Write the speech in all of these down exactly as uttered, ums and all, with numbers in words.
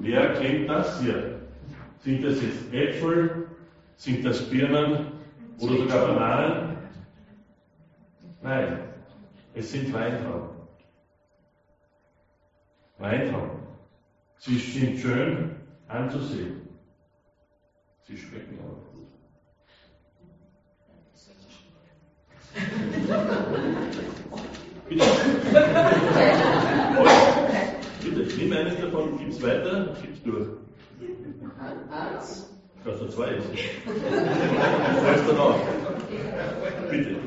wer kennt das hier? Sind das jetzt Äpfel? Sind das Birnen? Oder sogar Bananen? Nein, es sind Weintrauben. Weintrauben. Sie sind schön anzusehen. Sie schmecken aber gut. Bitte. Bitte, nimm eines davon, gib's weiter, gib's durch. Kannst du zwei essen. Du fällst dann auf. Bitte.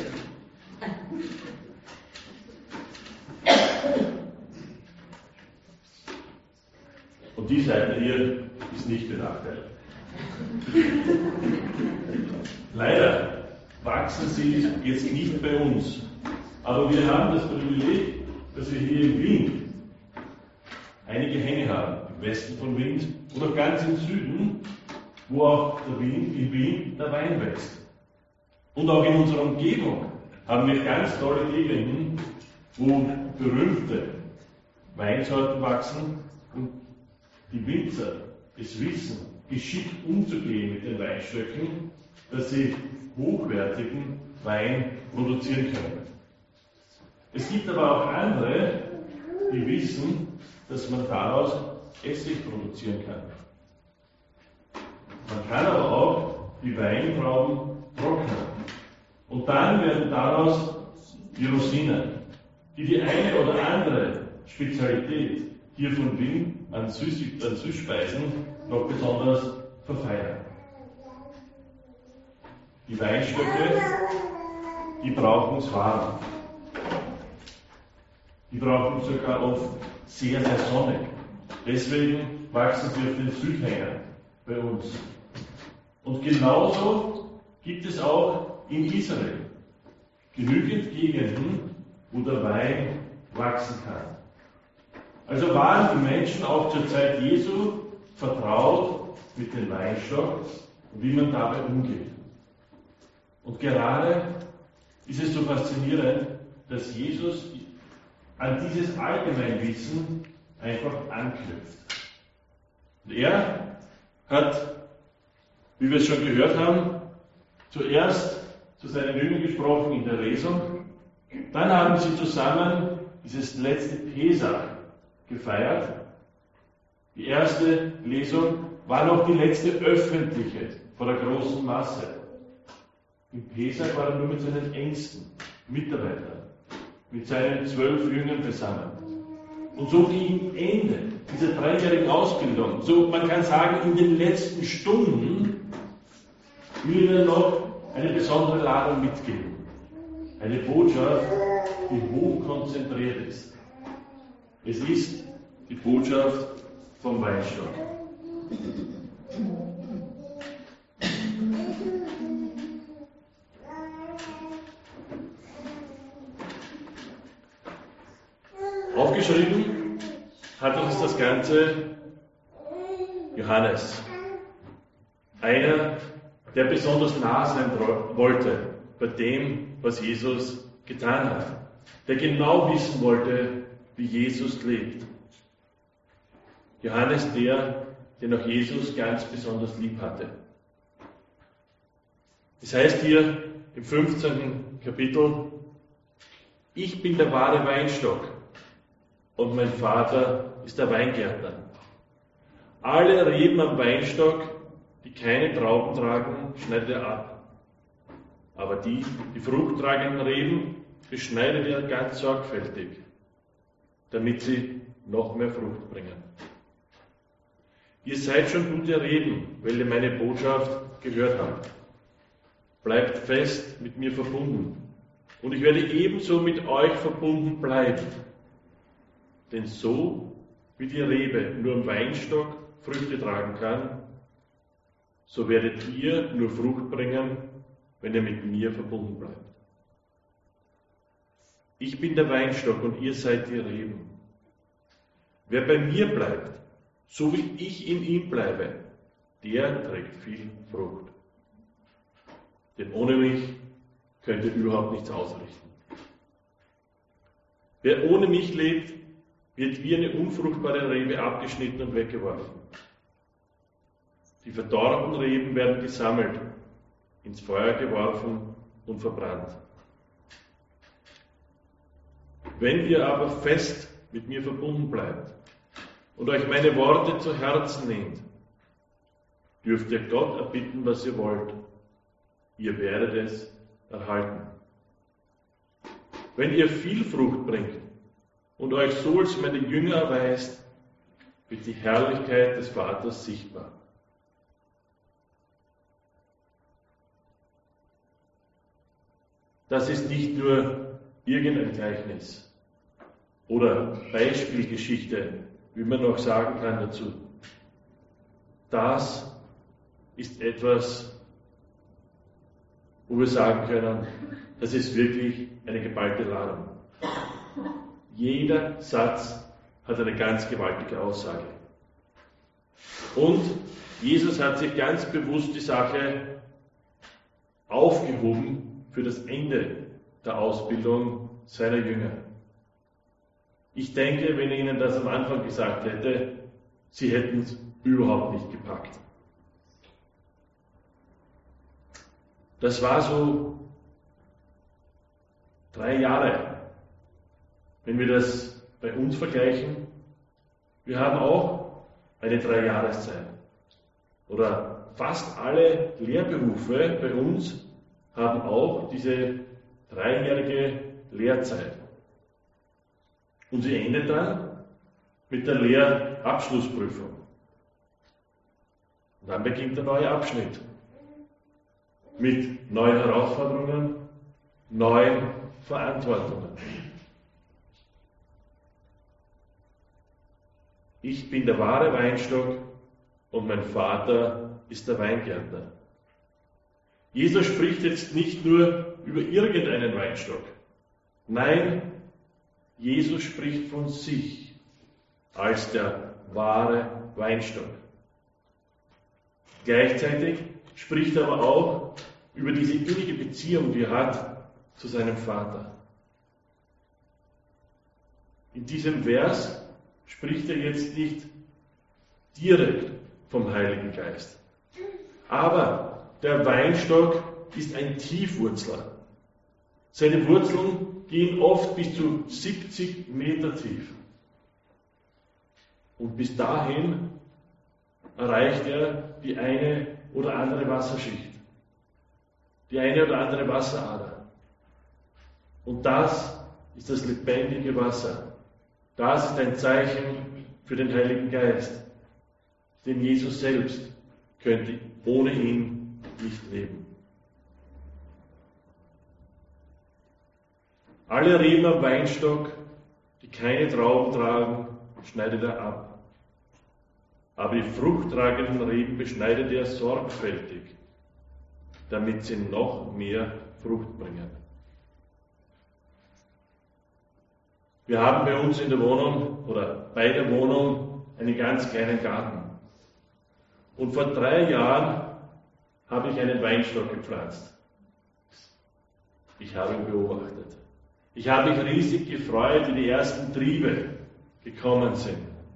Und die Seite hier ist nicht benachteiligt. Leider wachsen sie jetzt nicht bei uns. Aber wir haben das Privileg, dass wir hier in Wien einige Hänge haben, im Westen von Wien oder ganz im Süden, wo auch der Wien, in Wien der Wein wächst. Und auch in unserer Umgebung haben wir ganz tolle Gegenden, wo berühmte Weinsorten wachsen und die Winzer es wissen, geschickt umzugehen mit den Weinstöcken, dass sie hochwertigen Wein produzieren können. Es gibt aber auch andere, die wissen, dass man daraus Essig produzieren kann. Man kann aber auch die Weintrauben trocknen. Und dann werden daraus die Rosinen, die die eine oder andere Spezialität hier von Wien an, Süß, an Süßspeisen noch besonders verfeinern. Die Weinstöcke, die brauchen es warm. Die brauchen sogar oft sehr, sehr sonnig. Deswegen wachsen sie auf den Südhängen bei uns. Und genauso gibt es auch in Israel genügend Gegenden, wo der Wein wachsen kann. Also waren die Menschen auch zur Zeit Jesu vertraut mit dem Weinstock und wie man dabei umgeht. Und gerade ist es so faszinierend, dass Jesus an dieses Allgemeinwissen einfach anknüpft. Und er hat, wie wir es schon gehört haben, zuerst zu seinen Jüngern gesprochen in der Lesung, dann haben sie zusammen dieses letzte Pesach gefeiert. Die erste Lesung war noch die letzte öffentliche vor der großen Masse. Im Pesach war er nur mit seinen engsten Mitarbeitern, mit seinen zwölf Jüngern zusammen. Und so gegen Ende dieser dreijährigen Ausbildung, so man kann sagen in den letzten Stunden, will er noch eine besondere Ladung mitgeben. Eine Botschaft, die hochkonzentriert ist. Es ist die Botschaft vom Weinstock. Aufgeschrieben hat uns das Ganze Johannes. Einer, der besonders nah sein wollte bei dem, was Jesus getan hat. Der genau wissen wollte, wie Jesus lebt. Johannes, der, den auch Jesus ganz besonders lieb hatte. Es heißt hier im fünfzehnten Kapitel, ich bin der wahre Weinstock und mein Vater ist der Weingärtner. Alle Reben am Weinstock, die keine Trauben tragen, schneidet er ab. Aber die, die fruchttragenden Reben, beschneidet er ganz sorgfältig, damit sie noch mehr Frucht bringen. Ihr seid schon gute Reben, weil ihr meine Botschaft gehört habt. Bleibt fest mit mir verbunden, und ich werde ebenso mit euch verbunden bleiben. Denn so, wie die Rebe nur am Weinstock Früchte tragen kann, so werdet ihr nur Frucht bringen, wenn ihr mit mir verbunden bleibt. Ich bin der Weinstock und ihr seid die Reben. Wer bei mir bleibt, so wie ich in ihm bleibe, der trägt viel Frucht. Denn ohne mich könnt ihr überhaupt nichts ausrichten. Wer ohne mich lebt, wird wie eine unfruchtbare Rebe abgeschnitten und weggeworfen. Die verdorbenen Reben werden gesammelt, ins Feuer geworfen und verbrannt. Wenn ihr aber fest mit mir verbunden bleibt und euch meine Worte zu Herzen nehmt, dürft ihr Gott erbitten, was ihr wollt. Ihr werdet es erhalten. Wenn ihr viel Frucht bringt und euch so als meine Jünger erweist, wird die Herrlichkeit des Vaters sichtbar. Das ist nicht nur irgendein Gleichnis oder Beispielgeschichte, wie man noch sagen kann dazu. Das ist etwas, wo wir sagen können, das ist wirklich eine geballte Ladung. Jeder Satz hat eine ganz gewaltige Aussage. Und Jesus hat sich ganz bewusst die Sache aufgehoben für das Ende der Ausbildung seiner Jünger. Ich denke, wenn er ihnen das am Anfang gesagt hätte, sie hätten es überhaupt nicht gepackt. Das war so drei Jahre. Wenn wir das bei uns vergleichen, wir haben auch eine Dreijahreszeit. Oder fast alle Lehrberufe bei uns haben auch diese dreijährige Lehrzeit. Und sie endet dann mit der Lehrabschlussprüfung. Und dann beginnt der neue Abschnitt. Mit neuen Herausforderungen, neuen Verantwortungen. Ich bin der wahre Weinstock und mein Vater ist der Weingärtner. Jesus spricht jetzt nicht nur über irgendeinen Weinstock. Nein, Jesus spricht von sich als der wahre Weinstock. Gleichzeitig spricht er aber auch über diese innige Beziehung, die er hat zu seinem Vater. In diesem Vers spricht er jetzt nicht direkt vom Heiligen Geist. Aber der Weinstock ist ein Tiefwurzler. Seine Wurzeln gehen oft bis zu siebzig Meter tief. Und bis dahin erreicht er die eine oder andere Wasserschicht, die eine oder andere Wasserader. Und das ist das lebendige Wasser. Das ist ein Zeichen für den Heiligen Geist. Denn Jesus selbst könnte ohne ihn nicht leben. Alle Reben am Weinstock, die keine Trauben tragen, schneidet er ab. Aber die fruchttragenden Reben beschneidet er sorgfältig, damit sie noch mehr Frucht bringen. Wir haben bei uns in der Wohnung oder bei der Wohnung einen ganz kleinen Garten. Und vor drei Jahren habe ich einen Weinstock gepflanzt. Ich habe ihn beobachtet. Ich habe mich riesig gefreut, wie die ersten Triebe gekommen sind.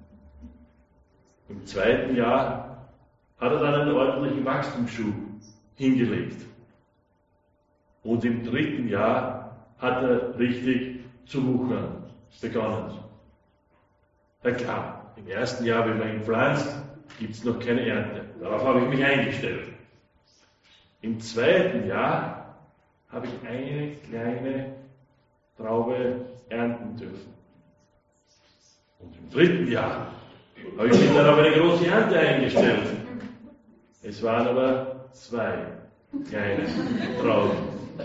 Im zweiten Jahr hat er dann einen ordentlichen Wachstumsschub hingelegt. Und im dritten Jahr hat er richtig zu wuchern begonnen. Na klar, im ersten Jahr, wenn man ihn pflanzt, gibt es noch keine Ernte. Darauf habe ich mich eingestellt. Im zweiten Jahr habe ich eine kleine Traube ernten dürfen. Und im dritten Jahr habe ich mich dann auf eine große Ernte eingestellt. Es waren aber zwei kleine Trauben.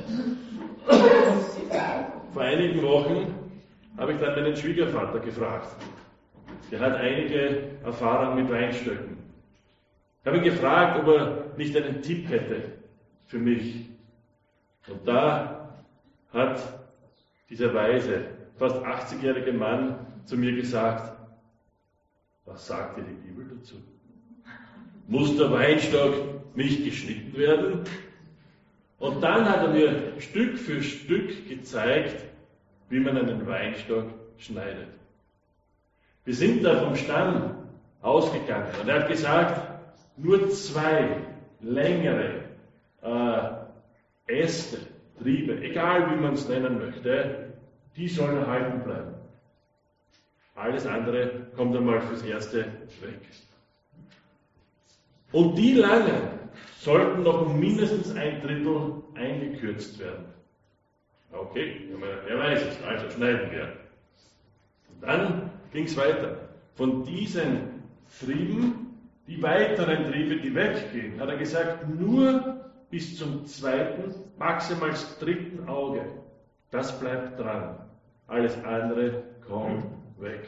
Vor einigen Wochen habe ich dann meinen Schwiegervater gefragt. Der hat einige Erfahrungen mit Weinstöcken. Ich habe ihn gefragt, ob er nicht einen Tipp hätte für mich. Und da hat dieser weise, fast achtzigjährige Mann zu mir gesagt, was sagt dir die Bibel dazu? Muss der Weinstock nicht geschnitten werden? Und dann hat er mir Stück für Stück gezeigt, wie man einen Weinstock schneidet. Wir sind da vom Stamm ausgegangen und er hat gesagt, nur zwei längere äh, Äste, Triebe, egal wie man es nennen möchte, die sollen erhalten bleiben. Alles andere kommt einmal fürs Erste weg. Und die langen sollten noch um mindestens ein Drittel eingekürzt werden. Okay, wer weiß es, also schneiden wir. Und dann ging es weiter. Von diesen Trieben, die weiteren Triebe, die weggehen, hat er gesagt, nur bis zum zweiten, maximal dritten Auge. Das bleibt dran. Alles andere kommt weg.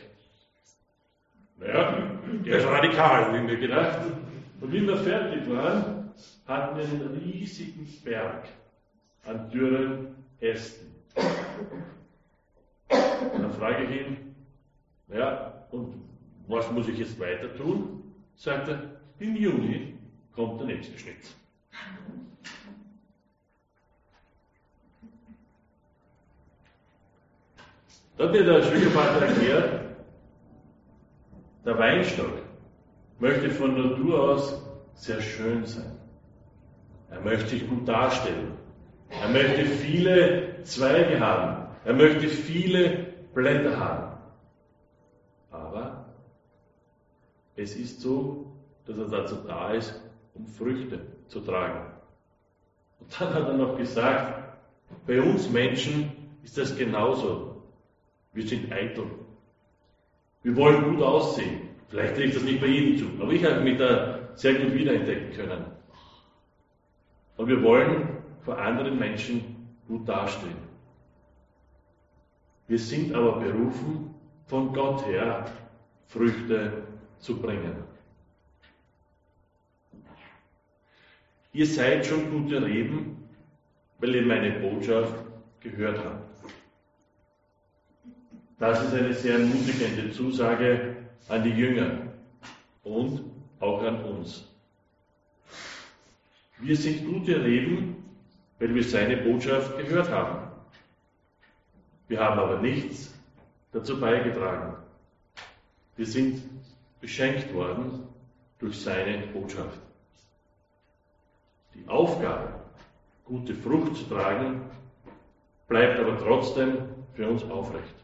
Naja, der ist radikal, haben wir gedacht. Und wie wir fertig waren, hatten wir einen riesigen Berg an dürren Ästen. Und dann frage ich ihn, naja, und was muss ich jetzt weiter tun? Sagt er, im Juni kommt der nächste Schnitt. Da hat mir der Schwiegervater erklärt, der Weinstock möchte von Natur aus sehr schön sein. Er möchte sich gut darstellen. Er möchte viele Zweige haben. Er möchte viele Blätter haben. Aber es ist so, dass er dazu da ist, um Früchte zu tragen. Und dann hat er noch gesagt, bei uns Menschen ist das genauso. Wir sind eitel. Wir wollen gut aussehen. Vielleicht trifft das nicht bei jedem zu, aber ich habe mich da sehr gut wiederentdecken können. Und wir wollen vor anderen Menschen gut dastehen. Wir sind aber berufen, von Gott her Früchte zu bringen. Ihr seid schon gute Reben, weil ihr meine Botschaft gehört habt. Das ist eine sehr ermutigende Zusage an die Jünger und auch an uns. Wir sind gute Reben, weil wir seine Botschaft gehört haben. Wir haben aber nichts dazu beigetragen. Wir sind beschenkt worden durch seine Botschaft. Die Aufgabe, gute Frucht zu tragen, bleibt aber trotzdem für uns aufrecht.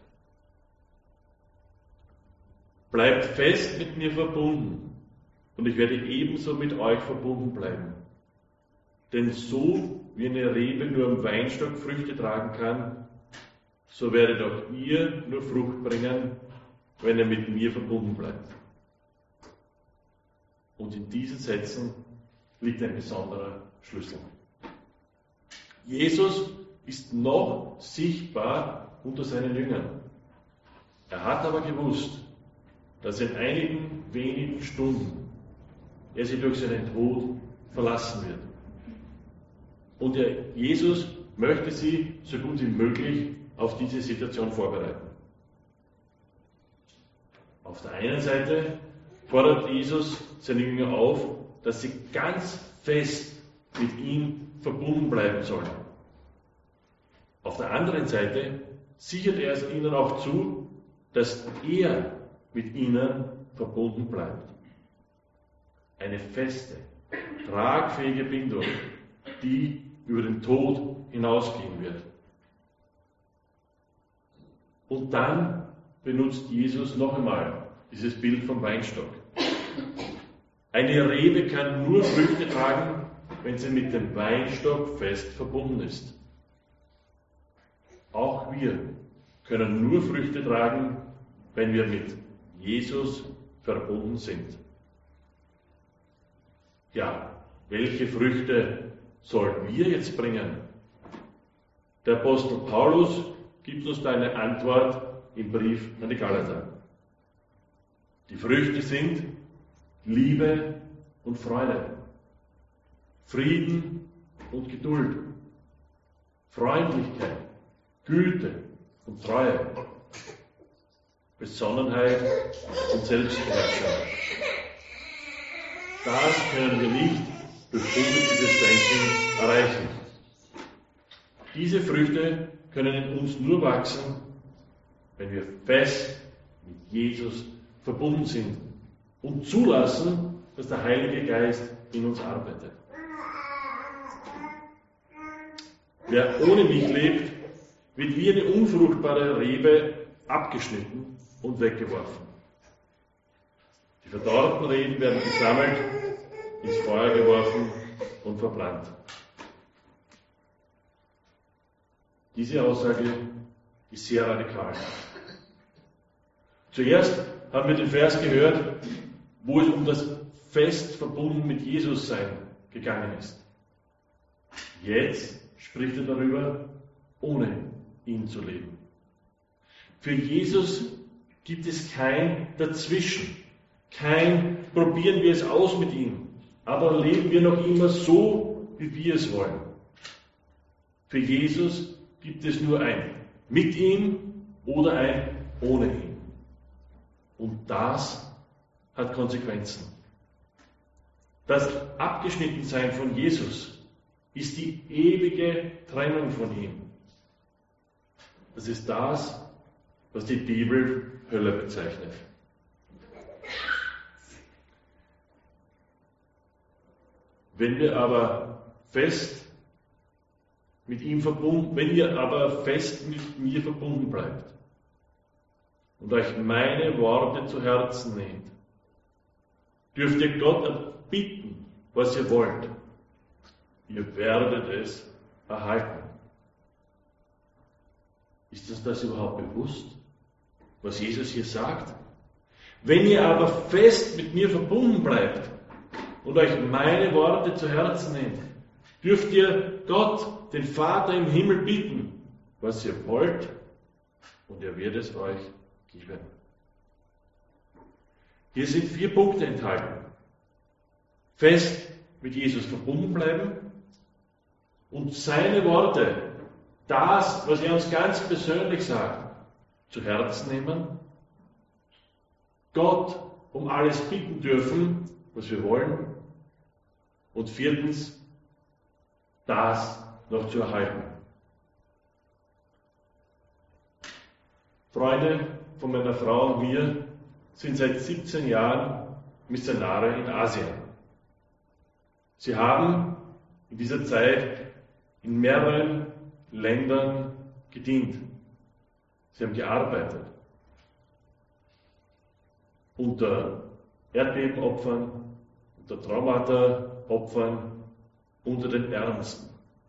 Bleibt fest mit mir verbunden und ich werde ebenso mit euch verbunden bleiben. Denn so wie eine Rebe nur am Weinstock Früchte tragen kann, so werdet auch ihr nur Frucht bringen, wenn ihr mit mir verbunden bleibt. Und in diesen Sätzen liegt ein besonderer Schlüssel. Jesus ist noch sichtbar unter seinen Jüngern. Er hat aber gewusst, dass in einigen wenigen Stunden er sie durch seinen Tod verlassen wird. Und er, Jesus möchte sie so gut wie möglich auf diese Situation vorbereiten. Auf der einen Seite fordert Jesus seine Jünger auf, dass sie ganz fest mit ihm verbunden bleiben sollen. Auf der anderen Seite sichert er es ihnen auch zu, dass er mit ihnen verbunden bleibt. Eine feste, tragfähige Bindung, die über den Tod hinausgehen wird. Und dann benutzt Jesus noch einmal dieses Bild vom Weinstock. Eine Rebe kann nur Früchte tragen, wenn sie mit dem Weinstock fest verbunden ist. Auch wir können nur Früchte tragen, wenn wir mit Jesus verbunden sind. Ja, welche Früchte sollen wir jetzt bringen? Der Apostel Paulus gibt uns da eine Antwort im Brief an die Galater. Die Früchte sind Liebe und Freude, Frieden und Geduld, Freundlichkeit, Güte und Treue, Besonnenheit und Selbstbeherrschung. Das können wir nicht durch positives Denken erreichen. Diese Früchte können in uns nur wachsen, wenn wir fest mit Jesus verbunden sind und zulassen, dass der Heilige Geist in uns arbeitet. Wer ohne mich lebt, wird wie eine unfruchtbare Rebe abgeschnitten und weggeworfen. Die verdorrten Reben werden gesammelt, ins Feuer geworfen und verbrannt. Diese Aussage ist sehr radikal. Zuerst haben wir den Vers gehört, wo es um das fest verbunden mit Jesus sein gegangen ist. Jetzt spricht er darüber, ohne ihn zu leben. Für Jesus gibt es kein Dazwischen, kein probieren wir es aus mit ihm, aber leben wir noch immer so, wie wir es wollen. Für Jesus gibt es nur ein mit ihm oder ein ohne ihn. Und das hat Konsequenzen. Das Abgeschnittensein von Jesus ist die ewige Trennung von ihm. Das ist das, was die Bibel Hölle bezeichnet. Wenn wir aber fest mit ihm verbunden, wenn ihr aber fest mit mir verbunden bleibt und euch meine Worte zu Herzen nehmt, dürft ihr Gott erbitten, was ihr wollt. Ihr werdet es erhalten. Ist uns das überhaupt bewusst, was Jesus hier sagt? Wenn ihr aber fest mit mir verbunden bleibt und euch meine Worte zu Herzen nehmt, dürft ihr Gott, den Vater im Himmel, bitten, was ihr wollt, und er wird es euch geben. Hier sind vier Punkte enthalten. Fest mit Jesus verbunden bleiben und seine Worte, das, was er uns ganz persönlich sagt, zu Herzen nehmen, Gott um alles bitten dürfen, was wir wollen, und viertens, das noch zu erhalten. Freunde von meiner Frau und mir sind seit siebzehn Jahren Missionare in Asien. Sie haben in dieser Zeit in mehreren Ländern gedient. Sie haben gearbeitet. Unter Erdbebenopfern, unter Traumata-Opfern, unter den Ärmsten.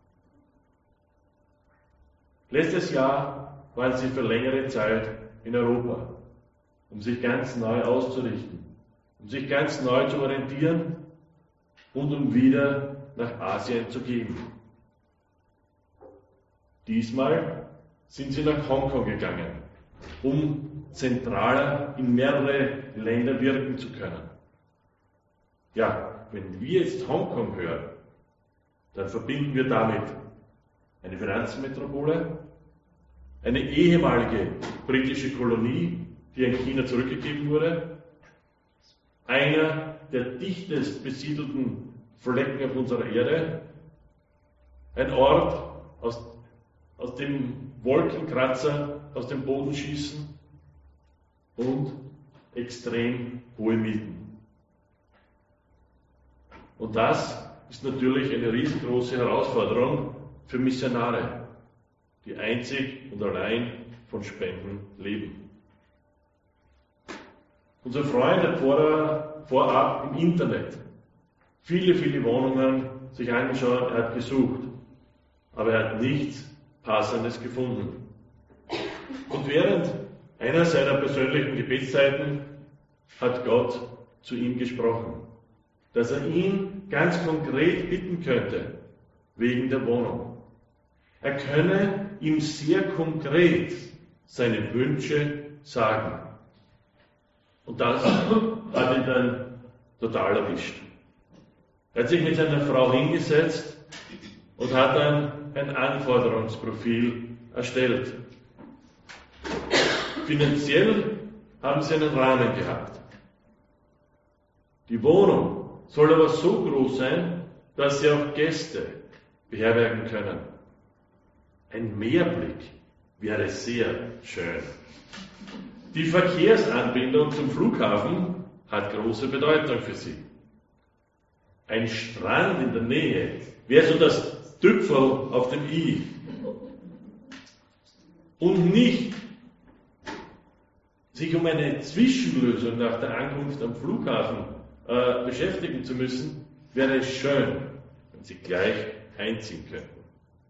Letztes Jahr waren sie für längere Zeit in Europa, um sich ganz neu auszurichten, um sich ganz neu zu orientieren und um wieder nach Asien zu gehen. Diesmal sind sie nach Hongkong gegangen, um zentraler in mehrere Länder wirken zu können. Ja, wenn wir jetzt Hongkong hören, dann verbinden wir damit eine Finanzmetropole, eine ehemalige britische Kolonie, die an China zurückgegeben wurde, einer der dichtest besiedelten Flecken auf unserer Erde, ein Ort, aus, aus dem Wolkenkratzer aus dem Boden schießen und extrem hohe Mieten. Und das ist natürlich eine riesengroße Herausforderung für Missionare, die einzig und allein von Spenden leben. Unser Freund hat vorher, vorab im Internet viele, viele Wohnungen sich angeschaut, er hat gesucht, aber er hat nichts Passendes gefunden. Und während einer seiner persönlichen Gebetszeiten hat Gott zu ihm gesprochen, dass er ihn ganz konkret bitten könnte, wegen der Wohnung. Er könne ihm sehr konkret seine Wünsche sagen. Und das hat ihn dann total erwischt. Er hat sich mit seiner Frau hingesetzt und hat dann ein Anforderungsprofil erstellt. Finanziell haben sie einen Rahmen gehabt. Die Wohnung soll aber so groß sein, dass sie auch Gäste beherbergen können. Ein Meerblick wäre sehr schön. Die Verkehrsanbindung zum Flughafen hat große Bedeutung für sie. Ein Strand in der Nähe wäre so das Tüpfel auf dem i. Und nicht sich um eine Zwischenlösung nach der Ankunft am Flughafen äh, beschäftigen zu müssen, wäre es schön, wenn sie gleich einziehen könnten.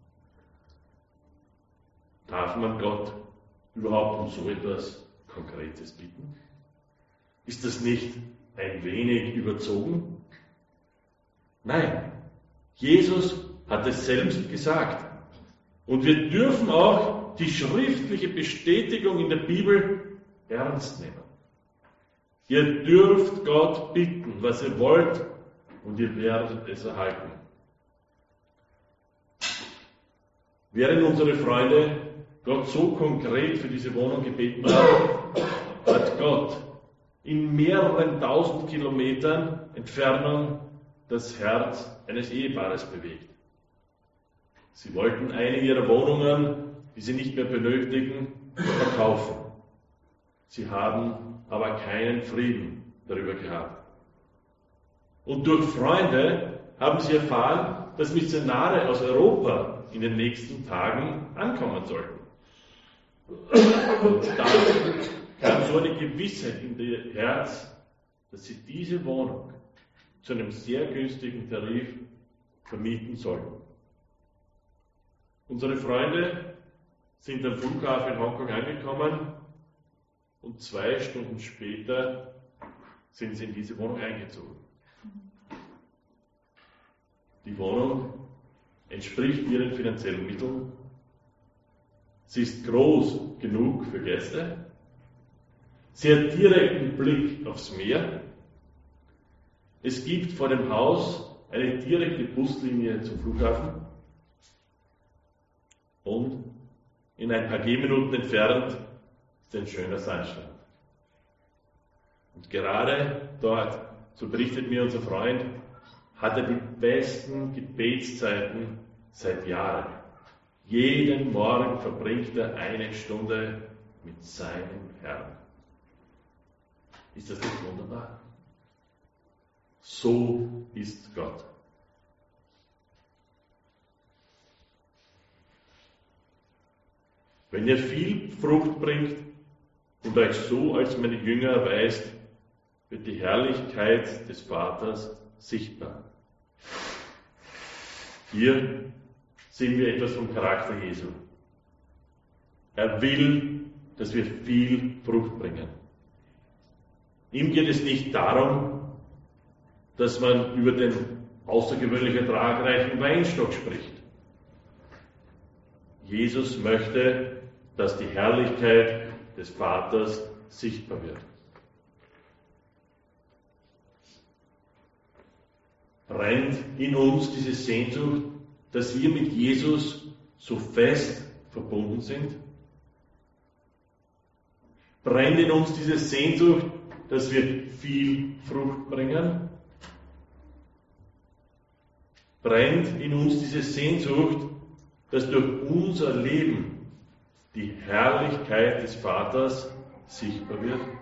Darf man Gott überhaupt um so etwas Konkretes bitten? Ist das nicht ein wenig überzogen? Nein, Jesus hat es selbst gesagt. Und wir dürfen auch die schriftliche Bestätigung in der Bibel ernst nehmen. Ihr dürft Gott bitten, was ihr wollt, und ihr werdet es erhalten. Während unsere Freunde Gott so konkret für diese Wohnung gebeten haben, hat Gott in mehreren tausend Kilometern Entfernung das Herz eines Ehepaares bewegt. Sie wollten eine ihrer Wohnungen, die sie nicht mehr benötigen, verkaufen. Sie haben aber keinen Frieden darüber gehabt. Und durch Freunde haben sie erfahren, dass Missionare aus Europa in den nächsten Tagen ankommen sollten. Und dann kam so eine Gewissheit in ihr Herz, dass sie diese Wohnung zu einem sehr günstigen Tarif vermieten sollten. Unsere Freunde sind am Flughafen in Hongkong angekommen und zwei Stunden später sind sie in diese Wohnung eingezogen. Die Wohnung entspricht ihren finanziellen Mitteln. Sie ist groß genug für Gäste. Sie hat direkten Blick aufs Meer. Es gibt vor dem Haus eine direkte Buslinie zum Flughafen. Und in ein paar Gehminuten entfernt ist ein schöner Sandstrand. Und gerade dort, so berichtet mir unser Freund, hat er die besten Gebetszeiten seit Jahren. Jeden Morgen verbringt er eine Stunde mit seinem Herrn. Ist das nicht wunderbar? So ist Gott. Wenn ihr viel Frucht bringt und euch so als meine Jünger erweist, wird die Herrlichkeit des Vaters sichtbar. Hier sehen wir etwas vom Charakter Jesu. Er will, dass wir viel Frucht bringen. Ihm geht es nicht darum, dass man über den außergewöhnlich ertragreichen Weinstock spricht. Jesus möchte, dass die Herrlichkeit des Vaters sichtbar wird. Brennt in uns diese Sehnsucht, dass wir mit Jesus so fest verbunden sind? Brennt in uns diese Sehnsucht, dass wir viel Frucht bringen? Brennt in uns diese Sehnsucht, dass durch unser Leben die Herrlichkeit des Vaters sichtbar wird?